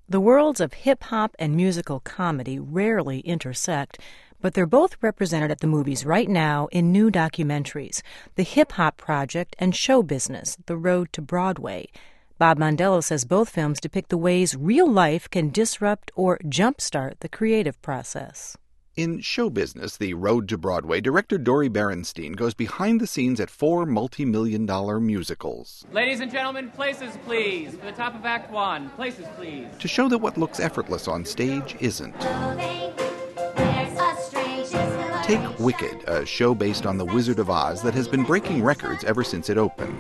The worlds of hip-hop and musical comedy rarely intersect, but they're both represented at the movies right now in new documentaries, The Hip Hop Project and Show Business, The Road to Broadway. Bob Mondello says both films depict the ways real life can disrupt or jumpstart the creative process. In Show Business, The Road to Broadway, director Dori Berinstein goes behind the scenes at 4 multi-million-dollar musicals. Ladies and gentlemen, places please. For the top of Act 1, places please. To show that what looks effortless on stage isn't. Take Wicked, a show based on The Wizard of Oz that has been breaking records ever since it opened.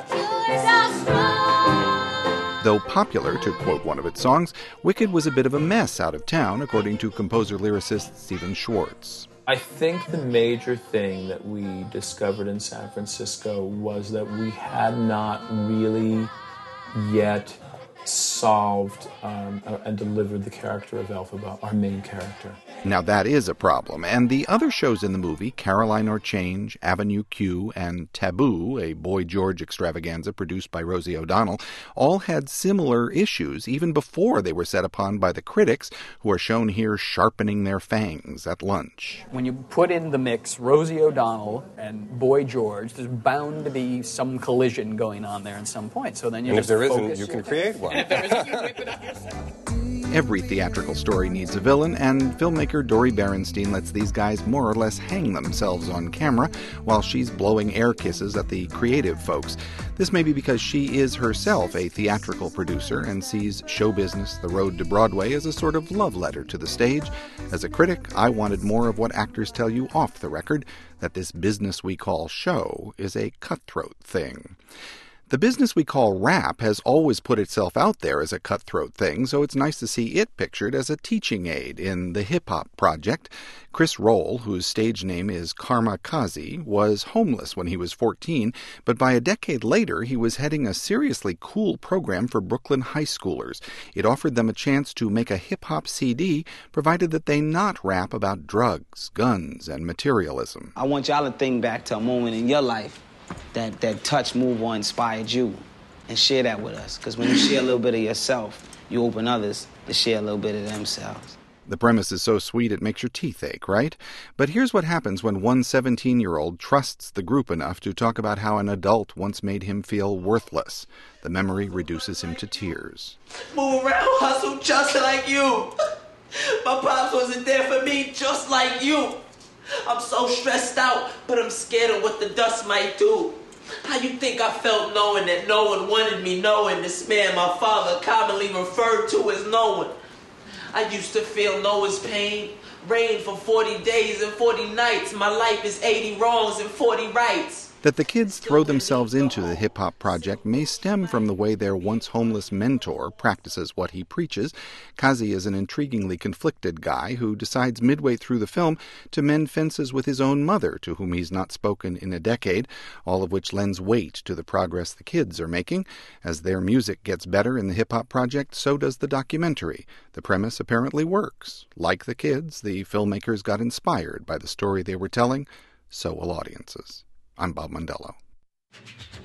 Though popular, to quote one of its songs, Wicked was a bit of a mess out of town, according to composer-lyricist Stephen Schwartz. I think the major thing that we discovered in San Francisco was that we had not really yet solved and delivered the character of Elphaba, our main character. Now that is a problem, and the other shows in the movie, Caroline or Change, Avenue Q, and Taboo, a Boy George extravaganza produced by Rosie O'Donnell, all had similar issues even before they were set upon by the critics, who are shown here sharpening their fangs at lunch. When you put in the mix Rosie O'Donnell and Boy George, there's bound to be some collision going on there at some point. So then you if there isn't, you can create one. Every theatrical story needs a villain, and filmmaker Dori Berinstein lets these guys more or less hang themselves on camera while she's blowing air kisses at the creative folks. This may be because she is herself a theatrical producer and sees Show Business, The Road to Broadway as a sort of love letter to the stage. As a critic, I wanted more of what actors tell you off the record, that this business we call show is a cutthroat thing. The business we call rap has always put itself out there as a cutthroat thing, so it's nice to see it pictured as a teaching aid in The Hip Hop Project. Chris Roll, whose stage name is Karma Kazi, was homeless when he was 14, but by a decade later he was heading a seriously cool program for Brooklyn high schoolers. It offered them a chance to make a hip-hop CD, provided that they not rap about drugs, guns, and materialism. I want y'all to think back to a moment in your life that touch, move, or inspired you, and share that with us. Because when you share a little bit of yourself, you open others to share a little bit of themselves. The premise is so sweet it makes your teeth ache, right? But here's what happens when one 17-year-old trusts the group enough to talk about how an adult once made him feel worthless. The memory reduces him to tears. Move around, hustle just like you. My pops wasn't there for me just like you. I'm so stressed out, but I'm scared of what the dust might do. How you think I felt knowing that no one wanted me, knowing this man my father commonly referred to as no one? I used to feel Noah's pain, rain for 40 days and 40 nights. My life is 80 wrongs and 40 rights. That the kids throw themselves into the Hip Hop Project may stem from the way their once homeless mentor practices what he preaches. Kazi is an intriguingly conflicted guy who decides midway through the film to mend fences with his own mother, to whom he's not spoken in a decade, all of which lends weight to the progress the kids are making. As their music gets better in the Hip Hop Project, so does the documentary. The premise apparently works. Like the kids, the filmmakers got inspired by the story they were telling. So will audiences. I'm Bob Mondello.